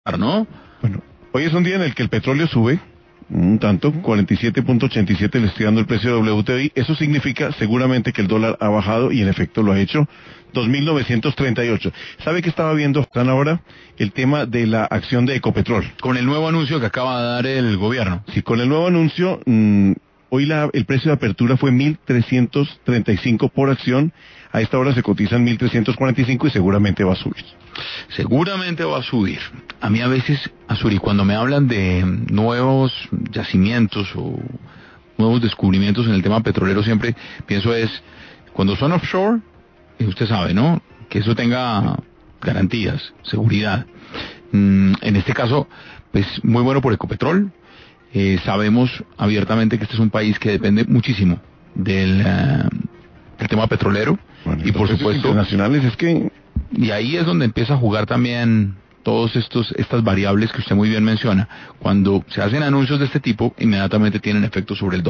¿no? Bueno, hoy es un día en el que el petróleo sube un tanto, 47.87 le estoy dando el precio de WTI. Eso significa seguramente que el dólar ha bajado y en efecto lo ha hecho. 2.938. ¿Sabe que estaba viendo están ahora? El tema de la acción de Ecopetrol. Con el nuevo anuncio que acaba de dar el gobierno. Sí, con el nuevo anuncio, hoy el precio de apertura fue 1.335 por acción. A esta hora se cotizan 1.345 y seguramente va a subir. Seguramente va a subir. A mí a veces, Azuri, cuando me hablan de nuevos yacimientos o nuevos descubrimientos en el tema petrolero, siempre pienso cuando son offshore, usted sabe, ¿no? Que eso tenga garantías, seguridad. En este caso, pues muy bueno por Ecopetrol. Sabemos abiertamente que este es un país que depende muchísimo del tema petrolero. Bueno, y por supuesto internacionales es que... Y ahí es donde empieza a jugar también todos estas variables que usted muy bien menciona. Cuando se hacen anuncios de este tipo, inmediatamente tienen efecto sobre el dólar.